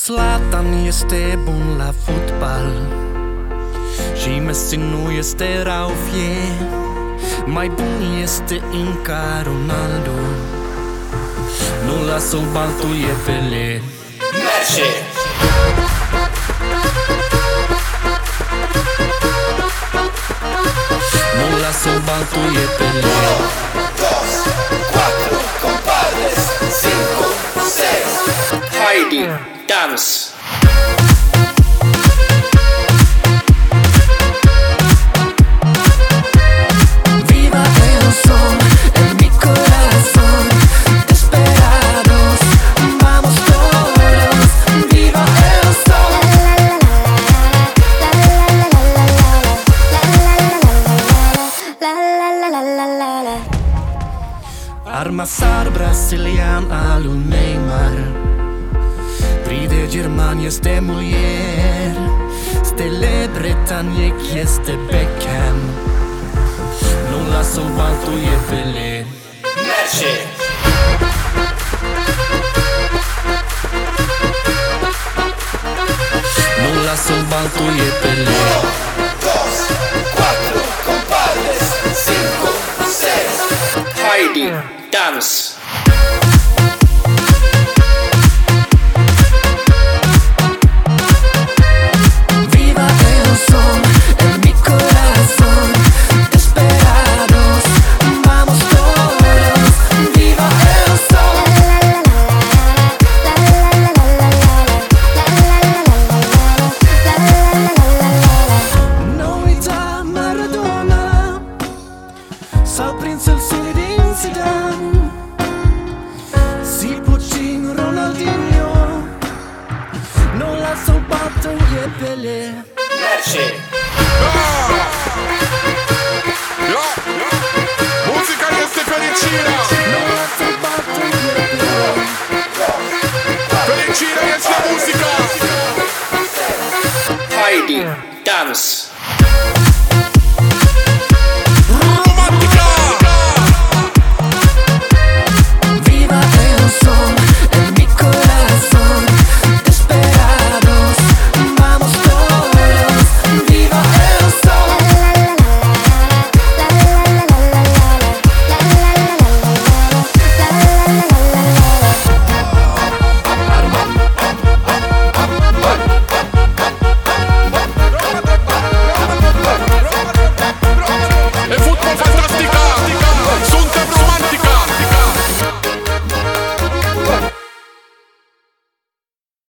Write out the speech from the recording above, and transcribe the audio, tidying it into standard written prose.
Zlatan este bun la fotbal și Messi nu este rău fie. Mai bun este încă Ronaldo. Nu lasă-l baltul e Pelé. Merge! Nu lasă-l baltul e Pelé. 2, 4, compadres, 5, 6. Heidi, dance! Armasar brasilian al lui Neymar. Pride German este mulier. Stele bretaniec este Beckham. Nu lasă-l baltul e Pelé. Merge! Nu lasă-l baltul e Pelé. 2, 4, compadres, 5, 6. Heidi, dance! Sau prințul Zinedine Zidane, si puțin Ronaldinho. Nu lasă-l baltul e Pelé. Merge! Muzica este fericirea! Nu lasă-l baltul e Pelé. Fericirea este muzica! Heidi, dance!